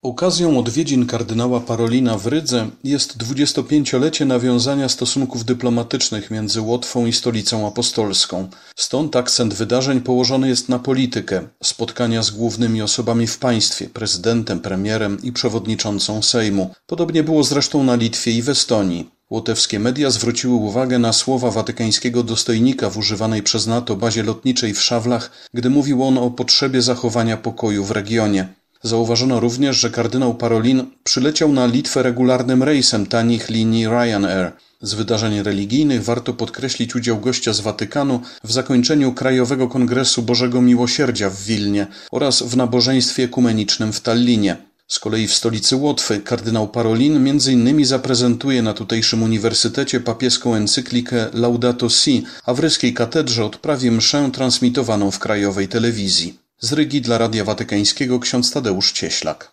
Okazją odwiedzin kardynała Parolina w Rydze jest 25-lecie nawiązania stosunków dyplomatycznych między Łotwą i Stolicą Apostolską. Stąd akcent wydarzeń położony jest na politykę, spotkania z głównymi osobami w państwie, prezydentem, premierem i przewodniczącą Sejmu. Podobnie było zresztą na Litwie i w Estonii. Łotewskie media zwróciły uwagę na słowa watykańskiego dostojnika w używanej przez NATO bazie lotniczej w Szawlach, gdy mówił on o potrzebie zachowania pokoju w regionie. Zauważono również, że kardynał Parolin przyleciał na Litwę regularnym rejsem tanich linii Ryanair. Z wydarzeń religijnych warto podkreślić udział gościa z Watykanu w zakończeniu Krajowego Kongresu Bożego Miłosierdzia w Wilnie oraz w nabożeństwie ekumenicznym w Tallinie. Z kolei w stolicy Łotwy kardynał Parolin m.in. zaprezentuje na tutejszym uniwersytecie papieską encyklikę Laudato Si, a w ryskiej katedrze odprawi mszę transmitowaną w krajowej telewizji. Z Rygi dla Radia Watykańskiego ksiądz Tadeusz Cieślak.